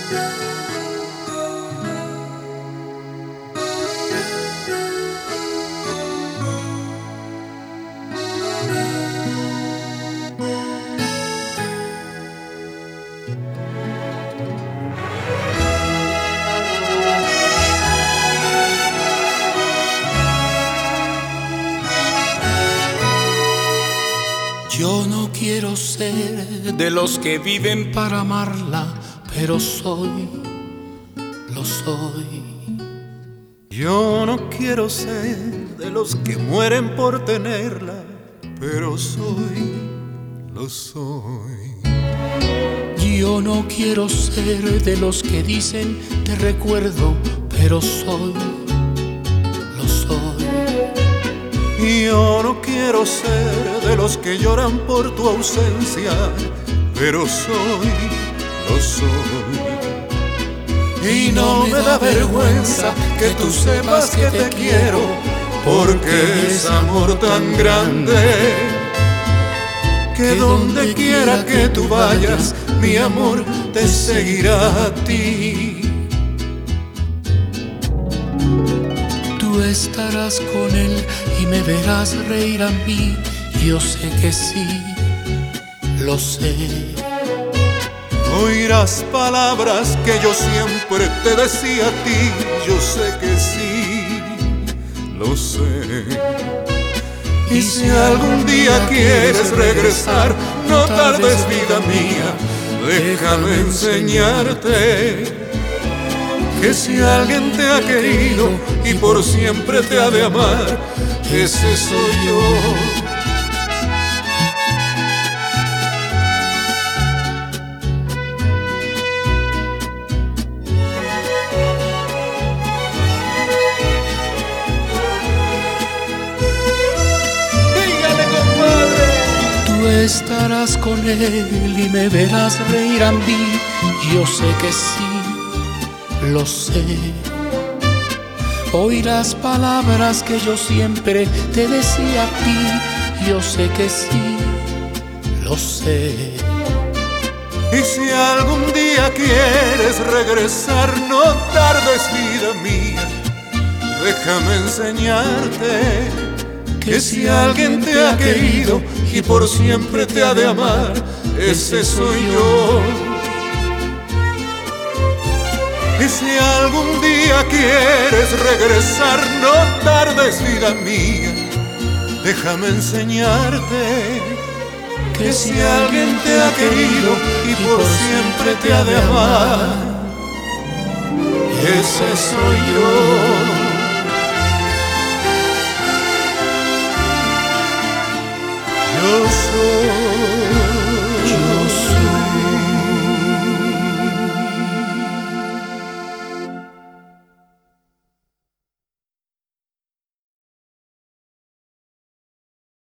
Yo no quiero ser de los que viven para amarla, pero lo soy. Yo no quiero ser de los que mueren por tenerla, pero lo soy. Yo no quiero ser de los que dicen te recuerdo, pero lo soy. Yo no quiero ser de los que lloran por tu ausencia, pero lo soy. Y no me da vergüenza que tú sepas que te quiero, porque es amor tan grande que donde quiera que tú vayas, mi amor te seguirá a ti. Tú estarás con él y me verás reír a mí. Yo sé que sí, lo sé. Oirás palabras que yo siempre te decía a ti. Yo sé que sí, lo sé. Y si algún día quieres regresar, no tardes, vida mía, déjame enseñarte que si alguien te ha querido y por siempre te ha de amar, ese soy yo. Tú estarás con él y me verás reír a mí. Yo sé que sí, lo sé. Oirás palabras que yo siempre te decía a ti. Yo sé que sí, lo sé. Y si algún día quieres regresar, no tardes, vida mía, déjame enseñarte que si alguien te ha querido y por siempre te ha de amar, ese soy yo. Y si algún día quieres regresar, no tardes, vida mía, déjame enseñarte que si alguien te ha querido y por siempre te ha de amar, ese soy yo. Yo soy.